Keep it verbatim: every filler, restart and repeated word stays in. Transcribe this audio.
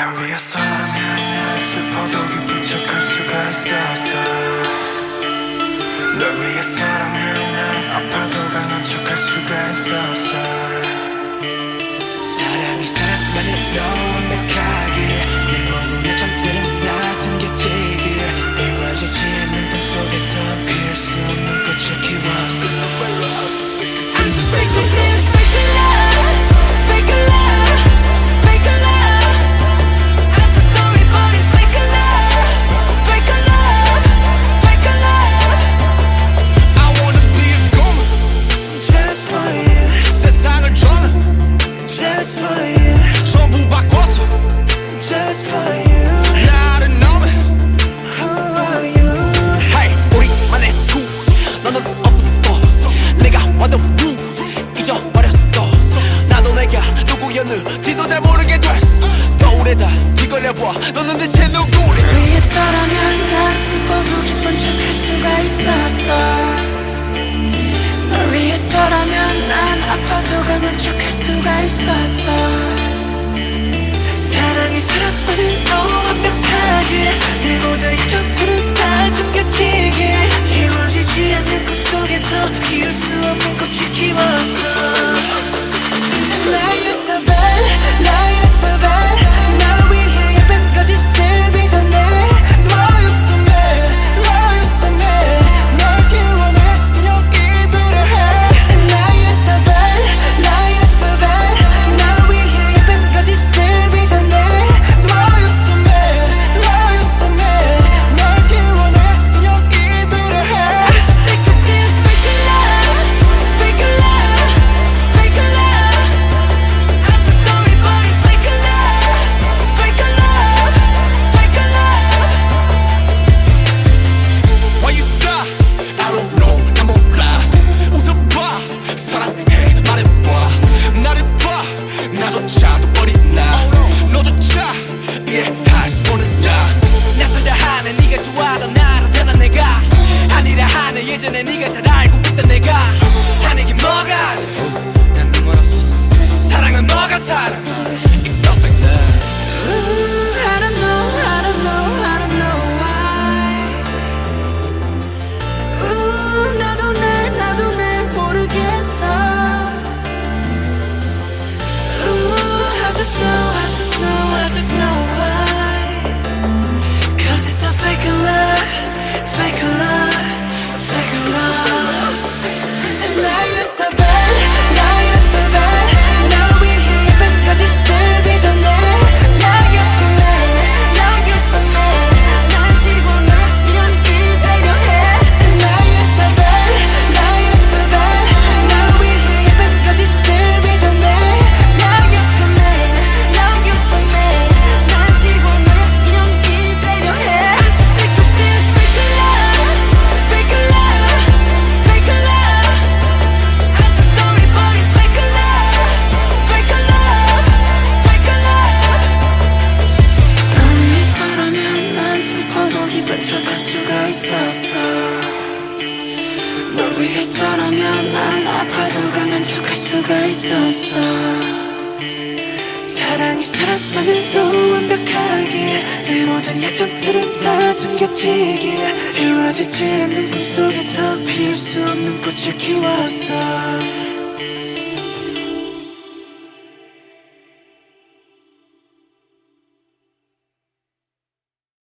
날 위해서라면 난 슬퍼도 기쁜 척할 수가 있었어. 널 위해서라면 난 아파도 강한 척할 수가 있었어. 사랑이 사랑만으로 완벽하게 내 모든 약점들은 다 숨겨지길 이루어지지 않는 꿈속에서 피울 수 없는 꽃을 키웠어. I'm so sick of this fake love, fake love, fake love. I'm so sorry but it's fake love, fake love, fake love. I wanna be a goon Just for you, 세상을 저는 just for you, 전부 바꿔서 just for you. 나를 너무 Who are you? Hey 우리만의 수 너는 없어 내가 완전 루 잊어버렸어. 나도 내가 누구였는지도 잘 모르게 됐어. 거울에다 뒤걸려봐 너는 대체 누구래. 위해서라면 난 슬퍼도 기쁜 척할 수가 있었어. 널 위해서라면 난 아파도 강한 척할 수가 있었어. 사랑이 사랑만으로 완벽하게 내 모든 약점들은 다 숨겨지게 이루어지지 않는 꿈속에서 피울 수 없는 꽃을 키웠어. Lie is so bad, lie is so bad. 날 위해 예쁜 거짓을 빚어내. Lie is so mad, lie is so mad. 널 지워내 그냥 잊으려 해. Lie is so bad, lie is so bad. 날 위해 예쁜 거짓을 빚어내. Lie is so mad, lie is so mad. 널 지워내 그냥 잊으려 해. I'm so sick of this fake love, fake love, fake love. I'm so sorry but it's fake love, fake love, fake love. Why you sigh? I don't know 난 몰라. 웃어봐 사랑해 말해봐 나를 봐 나조차도 버린 나 너조차 이해할 수 없는 나. 낯설다 하네 네가 좋아하던 나를 변한 내가 아니라 하네 예전에 네가 잘 알고 있던 내가 하는 게 뭐가 난네 몰랐어. 사랑은 뭐가 사랑 It's so fake love. Ooh, I don't know, I don't know, I don't know why. Ooh, 나도 날, 나도 날 모르겠어. Ooh, I just know, I just know, I just know why. Cause it's a fake love, fake love, fake love. And lie is so bad, lie is so bad. 날 위해 예쁜 거짓을 빚어내. Lie is so mad, lie is so mad. 날 지워내 이런 이 되려 해. Lie is so bad, lie is so bad. 날 위해 예쁜 거짓을 빚어내. Lie is so mad, lie is so mad. 날 지워내 이런 이 되려 해. I'm so sick of this fake love, fake love, fake love. I'm so sorry but it's fake love, fake love, fake love. 널 위해서라면 난 슬퍼도 기쁜 척할 수가 있었어. 널 위해서라면 난 아파도 강한 척할 수가 있었어. 사랑이 사랑만으로 완벽하게 내 모든 약점들은 다 숨겨지게 이루어지지 않는 꿈속에서 피울 수 없는 꽃을 키웠어.